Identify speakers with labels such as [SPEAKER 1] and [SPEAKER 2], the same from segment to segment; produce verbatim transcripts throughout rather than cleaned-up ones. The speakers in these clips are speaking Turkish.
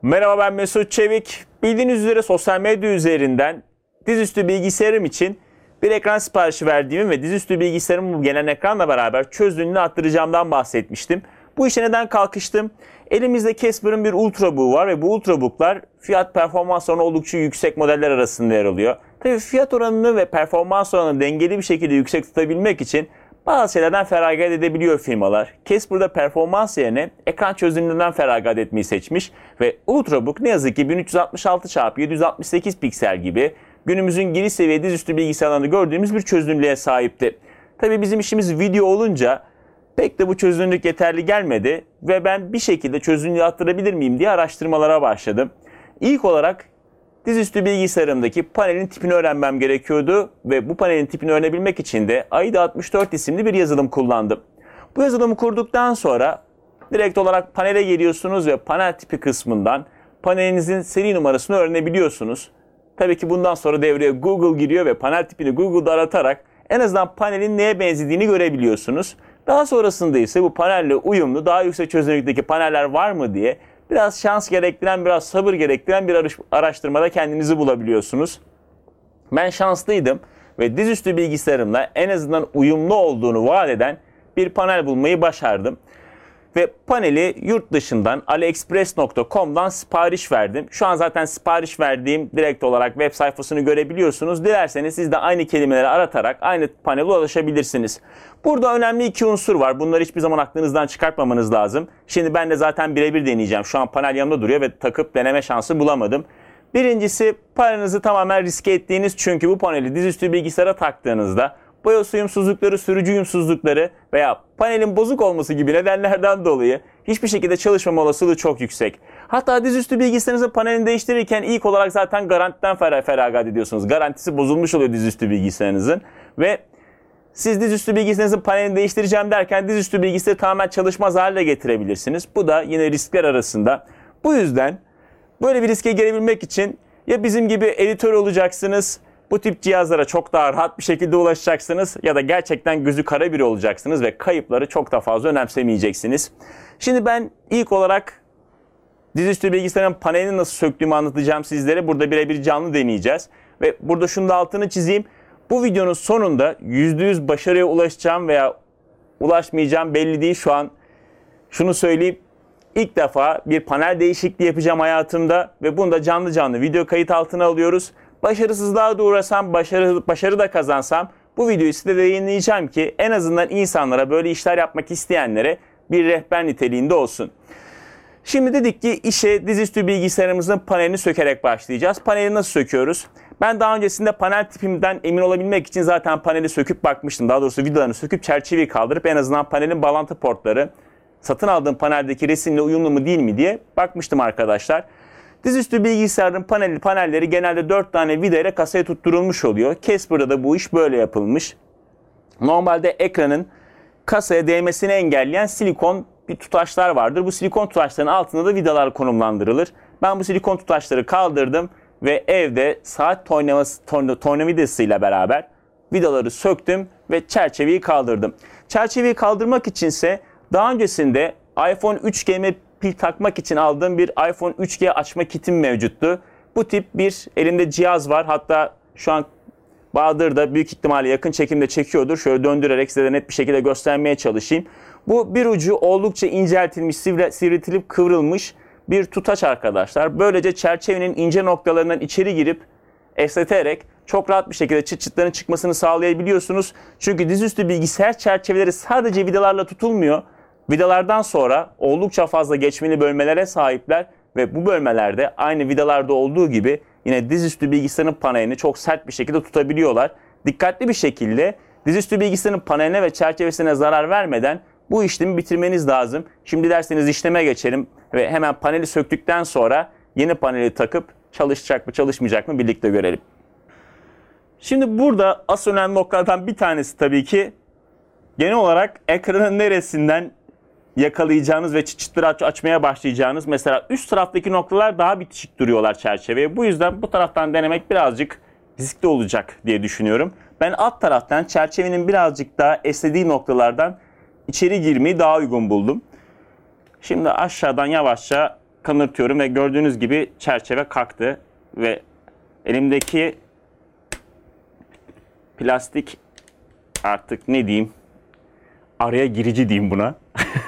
[SPEAKER 1] Merhaba, ben Mesut Çevik. Bildiğiniz üzere sosyal medya üzerinden dizüstü bilgisayarım için bir ekran siparişi verdiğimi ve dizüstü bilgisayarımın gelen ekranla beraber çözünürlüğünü arttıracağımdan bahsetmiştim. Bu işe neden kalkıştım? Elimizde Casper'ın bir Ultrabook var ve bu Ultrabook'lar fiyat performans oranı oldukça yüksek modeller arasında yer alıyor. Tabii fiyat oranını ve performans oranını dengeli bir şekilde yüksek tutabilmek için bazı şeylerden feragat edebiliyor firmalar. Casper'da performans yerine ekran çözünürlüğünden feragat etmeyi seçmiş ve Ultrabook ne yazık ki bin üç yüz altmış altı çarpı yedi yüz altmış sekiz piksel gibi günümüzün giriş seviye dizüstü bilgisayarlarında gördüğümüz bir çözünürlüğe sahipti. Tabii bizim işimiz video olunca pek de bu çözünürlük yeterli gelmedi ve ben bir şekilde çözünürlüğü arttırabilir miyim diye araştırmalara başladım. İlk olarak dizüstü bilgisayarımdaki panelin tipini öğrenmem gerekiyordu ve bu panelin tipini öğrenebilmek için de A I D A altmış dört isimli bir yazılım kullandım. Bu yazılımı kurduktan sonra direkt olarak panele geliyorsunuz ve panel tipi kısmından panelinizin seri numarasını öğrenebiliyorsunuz. Tabii ki bundan sonra devreye Google giriyor ve panel tipini Google'da aratarak en azından panelin neye benzediğini görebiliyorsunuz. Daha sonrasında ise bu panelle uyumlu daha yüksek çözünürlükteki paneller var mı diye biraz şans gerektiren, biraz sabır gerektiren bir araştırmada kendinizi bulabiliyorsunuz. Ben şanslıydım ve dizüstü bilgisayarımla en azından uyumlu olduğunu vaat eden bir panel bulmayı başardım. Ve paneli yurt dışından aliexpress nokta com'dan sipariş verdim. Şu an zaten sipariş verdiğim direkt olarak web sayfasını görebiliyorsunuz. Dilerseniz siz de aynı kelimeleri aratarak aynı panele ulaşabilirsiniz. Burada önemli iki unsur var. Bunları hiçbir zaman aklınızdan çıkartmamanız lazım. Şimdi ben de zaten birebir deneyeceğim. Şu an panel yanımda duruyor ve takıp deneme şansı bulamadım. Birincisi, paranızı tamamen riske ettiğiniz, çünkü bu paneli dizüstü bilgisayara taktığınızda BIOS uyumsuzlukları, sürücü uyumsuzlukları veya panelin bozuk olması gibi nedenlerden dolayı hiçbir şekilde çalışmama olasılığı çok yüksek. Hatta dizüstü bilgisayarınızın panelini değiştirirken ilk olarak zaten garantiden fer feragat ediyorsunuz. Garantisi bozulmuş oluyor dizüstü bilgisayarınızın ve siz dizüstü bilgisayarınızın panelini değiştireceğim derken dizüstü bilgisayarı tamamen çalışmaz hale getirebilirsiniz. Bu da yine riskler arasında. Bu yüzden böyle bir riske girebilmek için ya bizim gibi editör olacaksınız, bu tip cihazlara çok daha rahat bir şekilde ulaşacaksınız ya da gerçekten gözü kara biri olacaksınız ve kayıpları çok da fazla önemsemeyeceksiniz. Şimdi ben ilk olarak dizüstü bilgisayarın panelini nasıl söktüğümü anlatacağım sizlere. Burada birebir canlı deneyeceğiz. Ve burada şunu da altını çizeyim. Bu videonun sonunda yüzde yüz başarıya ulaşacağım veya ulaşmayacağım belli değil şu an. Şunu söyleyeyim. İlk defa bir panel değişikliği yapacağım hayatımda ve bunu da canlı canlı video kayıt altına alıyoruz. Başarısızlığa da uğrasam, başarı, başarı da kazansam bu videoyu size de yayınlayacağım ki en azından insanlara, böyle işler yapmak isteyenlere bir rehber niteliğinde olsun. Şimdi dedik ki işe dizüstü bilgisayarımızın panelini sökerek başlayacağız. Paneli nasıl söküyoruz? Ben daha öncesinde panel tipimden emin olabilmek için zaten paneli söküp bakmıştım. Daha doğrusu vidalarını söküp çerçeveyi kaldırıp en azından panelin bağlantı portları satın aldığım paneldeki resimle uyumlu mu değil mi diye bakmıştım arkadaşlar. Dizüstü bilgisayarın panel, panelleri genelde dört tane vida ile kasaya tutturulmuş oluyor. Casper'da da bu iş böyle yapılmış. Normalde ekranın kasaya değmesini engelleyen silikon bir tutaçlar vardır. Bu silikon tutaçların altında da vidalar konumlandırılır. Ben bu silikon tutaçları kaldırdım ve evde saat tornavidası, torna, tornavidasıyla beraber vidaları söktüm ve çerçeveyi kaldırdım. Çerçeveyi kaldırmak içinse daha öncesinde iPhone üç G'me pil takmak için aldığım bir iPhone üç G açma kitim mevcuttu. Bu tip bir elimde cihaz var. Hatta şu an Bahadır da büyük ihtimalle yakın çekimde çekiyordur. Şöyle döndürerek size de net bir şekilde göstermeye çalışayım. Bu bir ucu oldukça inceltilmiş, sivriltilip kıvrılmış bir tutaç arkadaşlar. Böylece çerçevenin ince noktalarından içeri girip esneterek çok rahat bir şekilde çıt çıtların çıkmasını sağlayabiliyorsunuz. Çünkü dizüstü bilgisayar çerçeveleri sadece vidalarla tutulmuyor. Vidalardan sonra oldukça fazla geçmeli bölmelere sahipler ve bu bölmelerde aynı vidalarda olduğu gibi yine dizüstü bilgisayarın panelini çok sert bir şekilde tutabiliyorlar. Dikkatli bir şekilde dizüstü bilgisayarın paneline ve çerçevesine zarar vermeden bu işlemi bitirmeniz lazım. Şimdi derseniz işleme geçelim ve hemen paneli söktükten sonra yeni paneli takıp çalışacak mı çalışmayacak mı birlikte görelim. Şimdi burada asıl önemli noktalardan bir tanesi tabii ki genel olarak ekranın neresinden yakalayacağınız ve çıt çıtları aç açmaya başlayacağınız, mesela üst taraftaki noktalar daha bitişik duruyorlar çerçeveye. Bu yüzden bu taraftan denemek birazcık riskli olacak diye düşünüyorum. Ben alt taraftan çerçevenin birazcık daha esnediği noktalardan içeri girmeyi daha uygun buldum. Şimdi aşağıdan yavaşça kanırtıyorum ve gördüğünüz gibi çerçeve kalktı ve elimdeki plastik, artık ne diyeyim, araya girici diyeyim buna.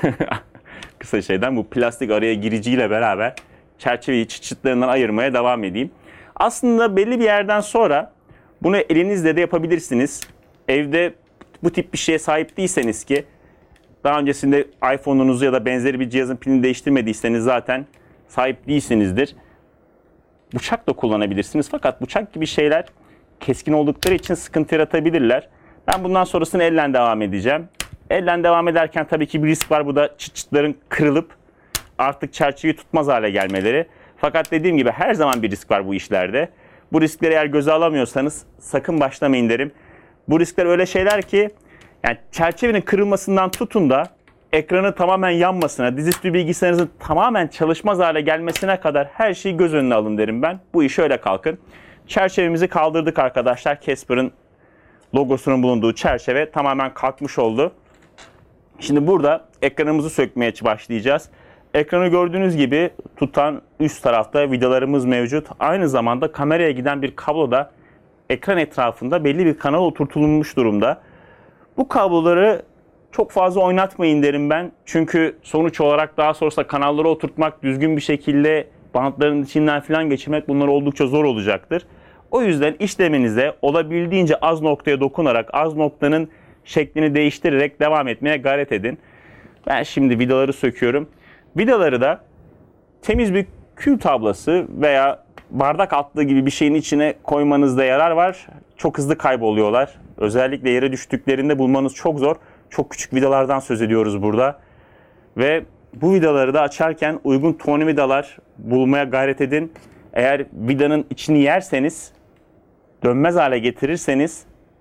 [SPEAKER 1] Kısa şeyden bu plastik araya giriciyle beraber çerçeveyi çıt çıtlarından ayırmaya devam edeyim. Aslında belli bir yerden sonra bunu elinizle de yapabilirsiniz. Evde bu tip bir şeye sahip değilseniz, ki daha öncesinde iPhone'unuzu ya da benzeri bir cihazın pilini değiştirmediyseniz zaten sahip değilsinizdir. Bıçak da kullanabilirsiniz, fakat bıçak gibi şeyler keskin oldukları için sıkıntı yaratabilirler. Ben bundan sonrasını elle devam edeceğim. Elle devam ederken tabii ki bir risk var. Bu da çıt çıtların kırılıp artık çerçeveyi tutmaz hale gelmeleri. Fakat dediğim gibi her zaman bir risk var bu işlerde. Bu riskleri eğer göze alamıyorsanız sakın başlamayın derim. Bu riskler öyle şeyler ki, yani çerçevenin kırılmasından tutun da ekranı tamamen yanmasına, dizüstü bilgisayarınızın tamamen çalışmaz hale gelmesine kadar her şeyi göz önüne alın derim ben. Bu işe öyle kalkın. Çerçevemizi kaldırdık arkadaşlar. Casper'ın logosunun bulunduğu çerçeve tamamen kalkmış oldu. Şimdi burada ekranımızı sökmeye başlayacağız. Ekranı gördüğünüz gibi tutan üst tarafta vidalarımız mevcut. Aynı zamanda kameraya giden bir kablo da ekran etrafında belli bir kanal oturtulmuş durumda. Bu kabloları çok fazla oynatmayın derim ben. Çünkü sonuç olarak daha sonrasında kanalları oturtmak, düzgün bir şekilde bantların içinden falan geçirmek, bunlar oldukça zor olacaktır. O yüzden işleminizde olabildiğince az noktaya dokunarak, az noktanın şeklini değiştirerek devam etmeye gayret edin. Ben şimdi vidaları söküyorum. Vidaları da temiz bir kül tablası veya bardak altlığı gibi bir şeyin içine koymanızda yarar var. Çok hızlı kayboluyorlar. Özellikle yere düştüklerinde bulmanız çok zor. Çok küçük vidalardan söz ediyoruz burada. Ve bu vidaları da açarken uygun tornavidalar bulmaya gayret edin. Eğer vidanın içini yerseniz, dönmez hale getirirseniz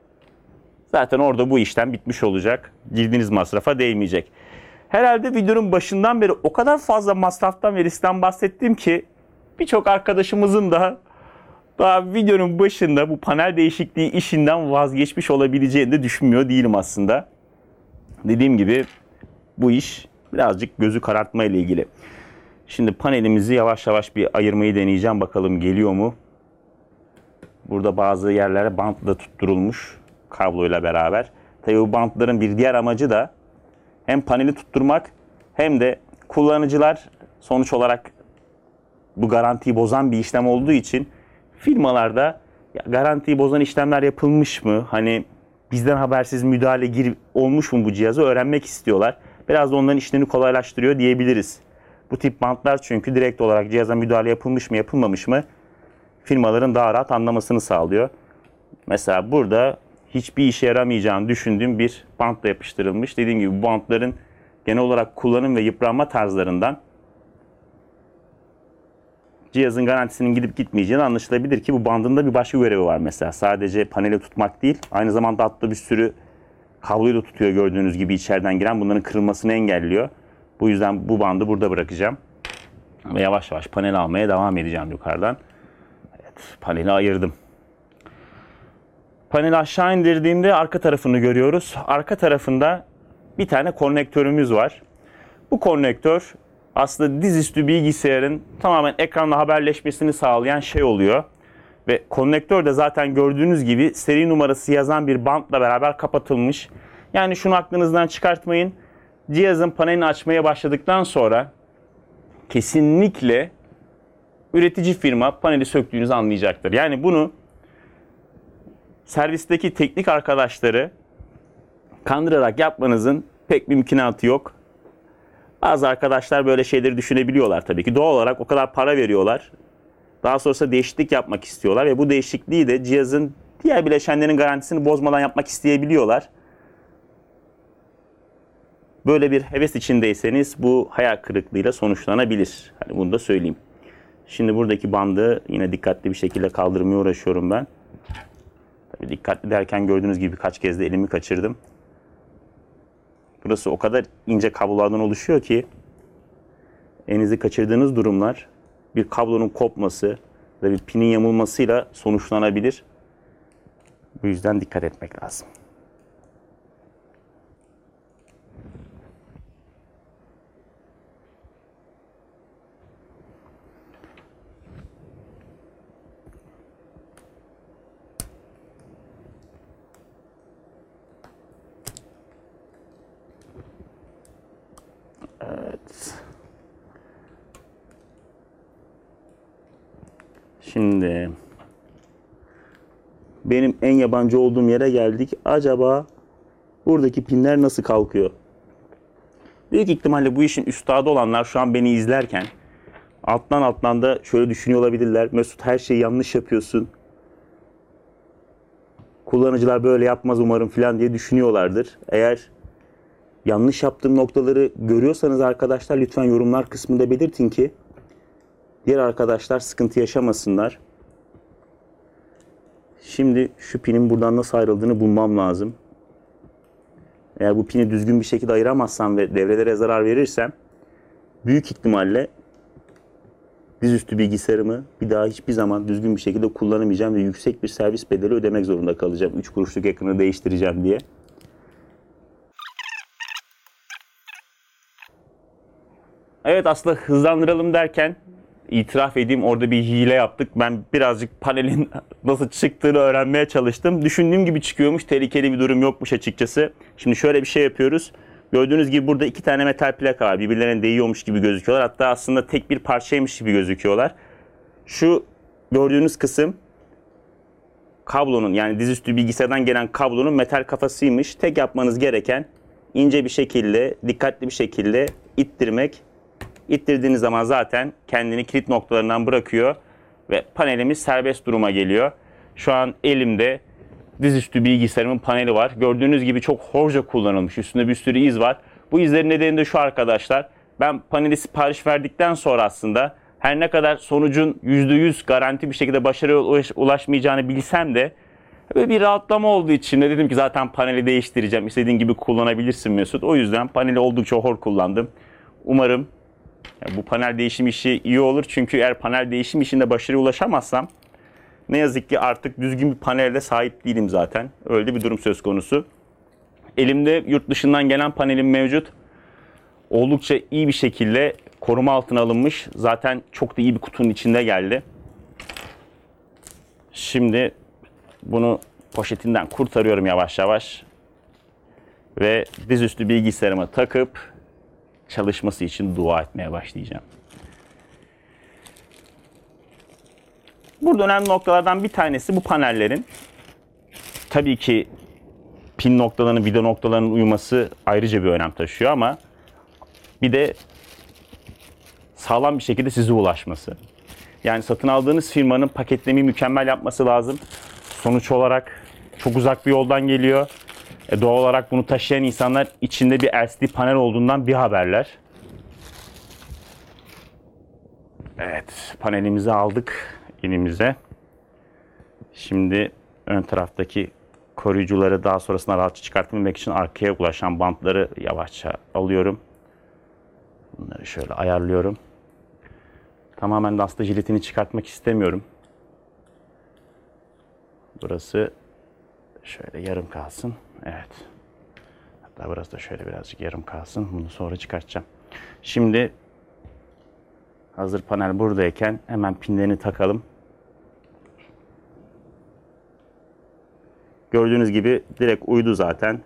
[SPEAKER 1] zaten orada bu işlem bitmiş olacak. Girdiğiniz masrafa değmeyecek. Herhalde videonun başından beri o kadar fazla masraftan ve riskten bahsettim ki birçok arkadaşımızın da daha videonun başında bu panel değişikliği işinden vazgeçmiş olabileceğini de düşünmüyor değilim aslında. Dediğim gibi bu iş birazcık gözü karartma ile ilgili. Şimdi panelimizi yavaş yavaş bir ayırmayı deneyeceğim. Bakalım geliyor mu? Burada bazı yerlere bantla tutturulmuş kabloyla beraber. Tabii bu bantların bir diğer amacı da hem paneli tutturmak hem de kullanıcılar, sonuç olarak bu garantiyi bozan bir işlem olduğu için firmalarda ya garantiyi bozan işlemler yapılmış mı? Hani bizden habersiz müdahale gir olmuş mu bu cihazı öğrenmek istiyorlar. Biraz da onların işlerini kolaylaştırıyor diyebiliriz. Bu tip bantlar çünkü direkt olarak cihaza müdahale yapılmış mı yapılmamış mı firmaların daha rahat anlamasını sağlıyor. Mesela burada hiçbir işe yaramayacağını düşündüğüm bir bantla yapıştırılmış. Dediğim gibi bu bantların genel olarak kullanım ve yıpranma tarzlarından cihazın garantisinin gidip gitmeyeceğini anlaşılabilir ki bu bandın da bir başka görevi var mesela. Sadece paneli tutmak değil, aynı zamanda altta bir sürü kabloyu da tutuyor gördüğünüz gibi içeriden giren. Bunların kırılmasını engelliyor. Bu yüzden bu bandı burada bırakacağım. Ve yavaş yavaş paneli almaya devam edeceğim yukarıdan. Evet, paneli ayırdım. Paneli aşağı indirdiğimde arka tarafını görüyoruz. Arka tarafında bir tane konnektörümüz var. Bu konnektör aslında dizüstü bilgisayarın tamamen ekranla haberleşmesini sağlayan şey oluyor. Ve konnektör de zaten gördüğünüz gibi seri numarası yazan bir bantla beraber kapatılmış. Yani şunu aklınızdan çıkartmayın. Cihazın panelini açmaya başladıktan sonra kesinlikle üretici firma paneli söktüğünüzü anlayacaktır. Yani bunu servisteki teknik arkadaşları kandırarak yapmanızın pek mümkünatı yok. Bazı arkadaşlar böyle şeyleri düşünebiliyorlar tabii ki. Doğal olarak o kadar para veriyorlar. Daha sonrasında değişiklik yapmak istiyorlar ve bu değişikliği de cihazın diğer bileşenlerin garantisini bozmadan yapmak isteyebiliyorlar. Böyle bir heves içindeyseniz bu hayal kırıklığıyla sonuçlanabilir. Hani bunu da söyleyeyim. Şimdi buradaki bandı yine dikkatli bir şekilde kaldırmaya uğraşıyorum ben. Tabii dikkatli derken gördüğünüz gibi kaç kez de elimi kaçırdım. Burası o kadar ince kablolardan oluşuyor ki elinizi kaçırdığınız durumlar bir kablonun kopması ve bir pinin yamulmasıyla sonuçlanabilir. Bu yüzden dikkat etmek lazım. Şimdi benim en yabancı olduğum yere geldik. Acaba buradaki pinler nasıl kalkıyor? Büyük ihtimalle bu işin üstadı olanlar şu an beni izlerken alttan alttan da şöyle düşünüyor olabilirler. Mesut, her şeyi yanlış yapıyorsun. Kullanıcılar böyle yapmaz umarım falan diye düşünüyorlardır. Eğer yanlış yaptığım noktaları görüyorsanız arkadaşlar lütfen yorumlar kısmında belirtin ki diğer arkadaşlar sıkıntı yaşamasınlar. Şimdi şu pinin buradan nasıl ayrıldığını bulmam lazım. Eğer bu pini düzgün bir şekilde ayıramazsam ve devrelere zarar verirsem büyük ihtimalle dizüstü bilgisayarımı bir daha hiçbir zaman düzgün bir şekilde kullanamayacağım ve yüksek bir servis bedeli ödemek zorunda kalacağım. üç kuruşluk ekranı değiştireceğim diye. Evet, aslında hızlandıralım derken itiraf edeyim, orada bir hile yaptık. Ben birazcık panelin nasıl çıktığını öğrenmeye çalıştım. Düşündüğüm gibi çıkıyormuş. Tehlikeli bir durum yokmuş açıkçası. Şimdi şöyle bir şey yapıyoruz. Gördüğünüz gibi burada iki tane metal plaka var. Birbirlerine değiyormuş gibi gözüküyorlar. Hatta aslında tek bir parçaymış gibi gözüküyorlar. Şu gördüğünüz kısım kablonun, yani dizüstü bilgisayardan gelen kablonun metal kafasıymış. Tek yapmanız gereken ince bir şekilde, dikkatli bir şekilde ittirmek. İttirdiğiniz zaman zaten kendini kilit noktalarından bırakıyor ve panelimiz serbest duruma geliyor. Şu an elimde dizüstü bilgisayarımın paneli var. Gördüğünüz gibi çok hoşça kullanılmış. Üstünde bir sürü iz var. Bu izlerin nedeni de şu arkadaşlar. Ben paneli sipariş verdikten sonra aslında her ne kadar sonucun yüzde yüz garanti bir şekilde başarıya ulaşmayacağını bilsem de böyle bir rahatlama olduğu için de dedim ki zaten paneli değiştireceğim. İstediğin gibi kullanabilirsin Mesut. O yüzden paneli oldukça hor kullandım. Umarım bu panel değişim işi iyi olur. Çünkü eğer panel değişim işinde başarıya ulaşamazsam ne yazık ki artık düzgün bir panelde sahip değilim zaten. Öyle bir durum söz konusu. Elimde yurt dışından gelen panelim mevcut. Oldukça iyi bir şekilde koruma altına alınmış. Zaten çok da iyi bir kutunun içinde geldi. Şimdi bunu poşetinden kurtarıyorum yavaş yavaş. Ve dizüstü bilgisayarıma takıp çalışması için dua etmeye başlayacağım. Burada önemli noktalardan bir tanesi bu panellerin tabii ki pin noktalarının, vida noktalarının uyuması ayrıca bir önem taşıyor ama bir de sağlam bir şekilde size ulaşması. Yani satın aldığınız firmanın paketlemeyi mükemmel yapması lazım. Sonuç olarak çok uzak bir yoldan geliyor. E doğal olarak bunu taşıyan insanlar içinde bir L C D panel olduğundan bir haberler. Evet, panelimizi aldık elimize. Şimdi ön taraftaki koruyucuları daha sonrasında rahatça çıkartmamak için arkaya ulaşan bantları yavaşça alıyorum. Bunları şöyle ayarlıyorum. Tamamen de aslında jiletini çıkartmak istemiyorum. Burası şöyle yarım kalsın. Evet. Hatta burası da şöyle birazcık yarım kalsın. Bunu sonra çıkartacağım. Şimdi hazır panel buradayken hemen pinlerini takalım. Gördüğünüz gibi direkt uydu zaten.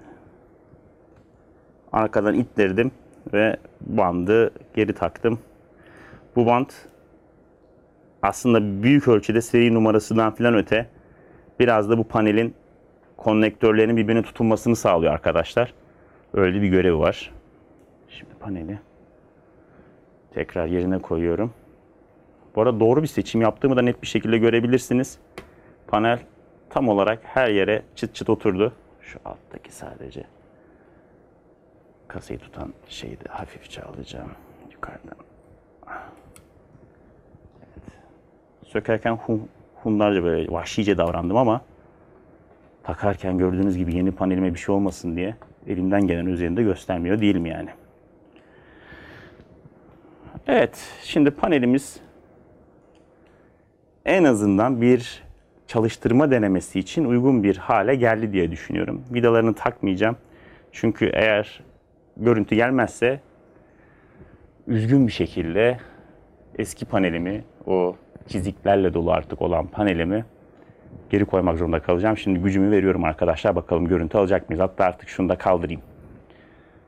[SPEAKER 1] Arkadan ittirdim ve bandı geri taktım. Bu bant aslında büyük ölçüde seri numarasından filan öte biraz da bu panelin konnektörlerinin birbirine tutunmasını sağlıyor arkadaşlar. Öyle bir görevi var. Şimdi paneli tekrar yerine koyuyorum. Bu arada doğru bir seçim yaptığımı da net bir şekilde görebilirsiniz. Panel tam olarak her yere çıt çıt oturdu. Şu alttaki sadece kasayı tutan şeyi de hafifçe alacağım yukarıdan. Evet. Sökerken hum, hunlarca böyle vahşice davrandım ama takarken gördüğünüz gibi yeni panelime bir şey olmasın diye elimden gelen üzerinde göstermiyor değilim yani. Evet, şimdi panelimiz en azından bir çalıştırma denemesi için uygun bir hale geldi diye düşünüyorum. Vidalarını takmayacağım. Çünkü eğer görüntü gelmezse üzgün bir şekilde eski panelimi, o çiziklerle dolu artık olan panelimi geri koymak zorunda kalacağım. Şimdi gücümü veriyorum arkadaşlar. Bakalım görüntü alacak mıyız? Hatta artık şunu da kaldırayım.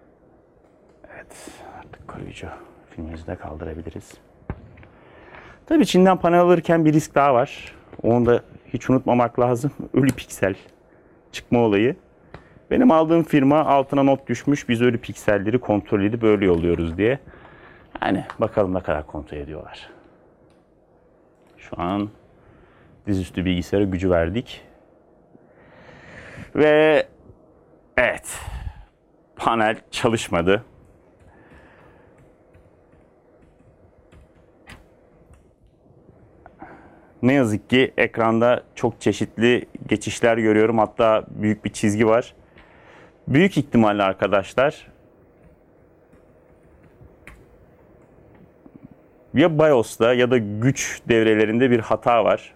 [SPEAKER 1] Evet, artık koruyucu filmimizi de kaldırabiliriz.
[SPEAKER 2] Tabii Çin'den panel alırken bir risk daha var. Onu da hiç unutmamak lazım. Ölü piksel çıkma olayı. Benim aldığım firma altına not düşmüş. Biz ölü pikselleri kontrol edip böyle yolluyoruz diye. Yani bakalım ne kadar kontrol ediyorlar. Şu an dizüstü bilgisayara gücü verdik. Ve evet, panel çalışmadı. Ne yazık ki ekranda çok çeşitli geçişler görüyorum. Hatta büyük bir çizgi var. Büyük ihtimalle arkadaşlar ya BIOS'ta ya da güç devrelerinde bir hata var.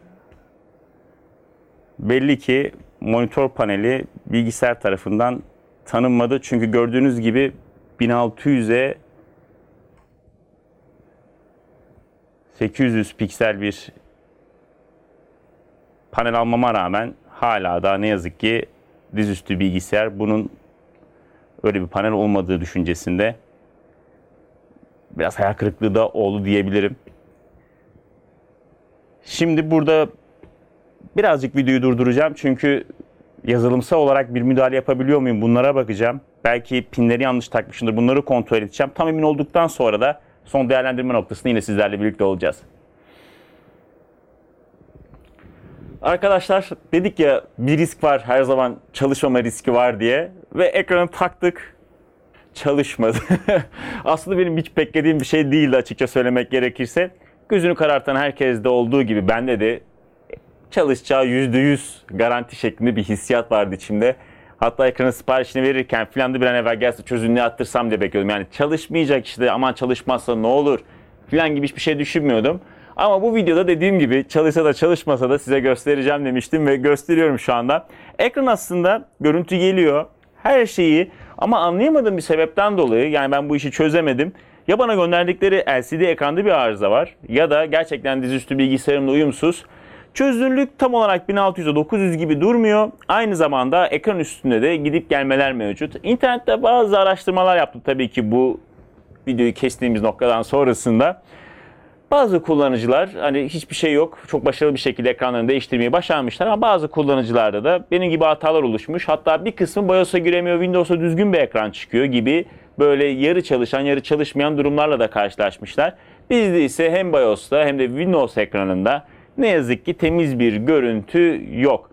[SPEAKER 2] Belli ki monitör paneli bilgisayar tarafından tanınmadı. Çünkü gördüğünüz gibi bin altı yüze sekiz yüz piksel bir panel almama rağmen hala da ne yazık ki dizüstü bilgisayar bunun öyle bir panel olmadığı düşüncesinde. Biraz hayal kırıklığı da oldu diyebilirim. Şimdi burada birazcık videoyu durduracağım çünkü yazılımsal olarak bir müdahale yapabiliyor muyum bunlara bakacağım. Belki pinleri yanlış takmışımdır, bunları kontrol edeceğim. Tam emin olduktan sonra da son değerlendirme noktasında yine sizlerle birlikte olacağız. Arkadaşlar dedik ya bir risk var, her zaman çalışmama riski var diye ve ekranı taktık, çalışmadı. Aslında benim hiç beklediğim bir şey değildi açıkça söylemek gerekirse. Gözünü karartan herkeste olduğu gibi bende de çalışacağı yüzde yüz garanti şeklinde bir hissiyat vardı içimde. Hatta ekranın siparişini verirken filan da bir an evvel gelse çözünürlüğü arttırsam diye bekliyordum. Yani çalışmayacak işte, aman çalışmazsa ne olur filan gibi hiçbir şey düşünmüyordum. Ama bu videoda dediğim gibi çalışsa da çalışmasa da size göstereceğim demiştim ve gösteriyorum şu anda. Ekran aslında görüntü geliyor, her şeyi, ama anlayamadığım bir sebepten dolayı, yani ben bu işi çözemedim. Ya bana gönderdikleri L C D ekranda bir arıza var ya da gerçekten dizüstü bilgisayarımla uyumsuz. Çözünürlük tam olarak bin altı yüze dokuz yüz gibi durmuyor. Aynı zamanda ekran üstünde de gidip gelmeler mevcut. İnternette bazı araştırmalar yaptım tabii ki bu videoyu kestiğimiz noktadan sonrasında. Bazı kullanıcılar hani hiçbir şey yok, çok başarılı bir şekilde ekranlarını değiştirmeyi başarmışlar ama bazı kullanıcılarda da benim gibi hatalar oluşmuş. Hatta bir kısmı BIOS'a giremiyor, Windows'a düzgün bir ekran çıkıyor gibi böyle yarı çalışan yarı çalışmayan durumlarla da karşılaşmışlar. Bizde ise hem BIOS'ta hem de Windows ekranında ne yazık ki temiz bir görüntü yok.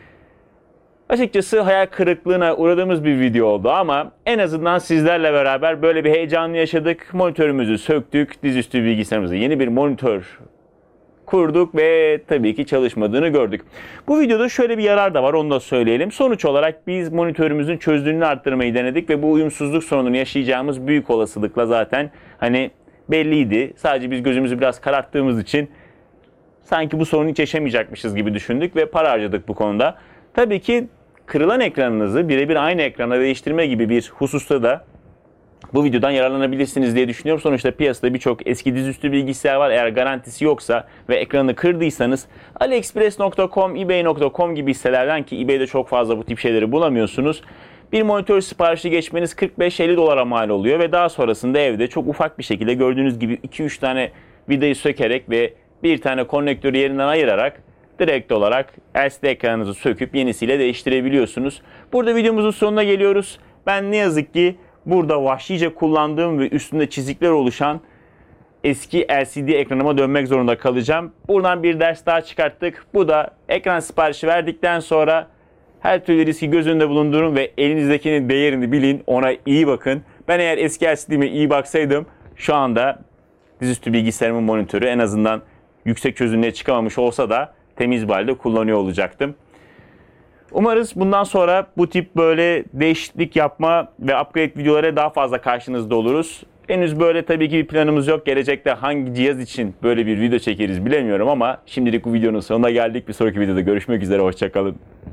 [SPEAKER 2] Açıkçası hayal kırıklığına uğradığımız bir video oldu ama en azından sizlerle beraber böyle bir heyecanlı yaşadık. Monitörümüzü söktük, dizüstü bilgisayarımıza yeni bir monitör kurduk ve tabii ki çalışmadığını gördük. Bu videoda şöyle bir yarar da var, onu da söyleyelim. Sonuç olarak biz monitörümüzün çözünürlüğünü arttırmayı denedik ve bu uyumsuzluk sorununu yaşayacağımız büyük olasılıkla zaten hani belliydi. Sadece biz gözümüzü biraz kararttığımız için sanki bu sorunu hiç yaşamayacakmışız gibi düşündük ve para harcadık bu konuda. Tabii ki kırılan ekranınızı birebir aynı ekrana değiştirme gibi bir hususta da bu videodan yararlanabilirsiniz diye düşünüyorum. Sonuçta piyasada birçok eski dizüstü bilgisayar var. Eğer garantisi yoksa ve ekranı kırdıysanız aliexpress nokta com, ebay nokta com gibi sitelerden, ki ebay'de çok fazla bu tip şeyleri bulamıyorsunuz, bir monitör siparişi geçmeniz kırk beş elli dolara mal oluyor ve daha sonrasında evde çok ufak bir şekilde gördüğünüz gibi iki üç tane vidayı sökerek ve bir tane konnektörü yerinden ayırarak direkt olarak L C D ekranınızı söküp yenisiyle değiştirebiliyorsunuz. Burada videomuzun sonuna geliyoruz. Ben ne yazık ki burada vahşice kullandığım ve üstünde çizikler oluşan eski L C D ekranıma dönmek zorunda kalacağım. Buradan bir ders daha çıkarttık. Bu da ekran siparişi verdikten sonra her türlü riski göz önünde bulundurun ve elinizdekinin değerini bilin. Ona iyi bakın. Ben eğer eski L C D'me iyi baksaydım şu anda dizüstü bilgisayarımın monitörü en azından yüksek çözünürlüğe çıkamamış olsa da temiz bir halde kullanıyor olacaktım. Umarız bundan sonra bu tip böyle değişiklik yapma ve upgrade videolara daha fazla karşınızda oluruz. Henüz böyle tabii ki bir planımız yok. Gelecekte hangi cihaz için böyle bir video çekeriz bilemiyorum ama şimdilik bu videonun sonuna geldik. Bir sonraki videoda görüşmek üzere. Hoşça kalın.